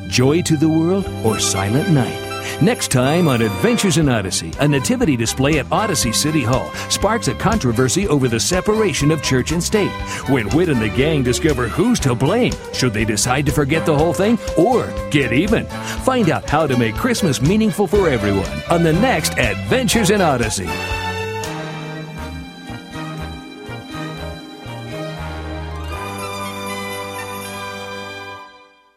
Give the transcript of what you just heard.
Joy to the world or Silent Night? Next time on Adventures in Odyssey, a nativity display at Odyssey City Hall sparks a controversy over the separation of church and state. When Whit and the gang discover who's to blame, should they decide to forget the whole thing or get even? Find out how to make Christmas meaningful for everyone on the next Adventures in Odyssey.